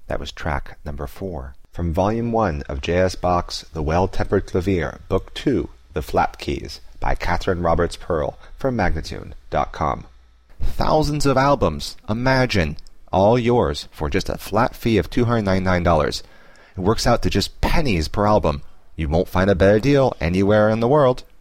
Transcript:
That was track number 4. From Volume 1 of J.S. Bach's The Well-Tempered Clavier, Book 2, The Flat Keys, by Catherine Roberts Pearl from Magnatune.com. Thousands of albums, imagine, all yours for just a flat fee of $299. It works out to just pennies per album. You won't find a better deal anywhere in the world.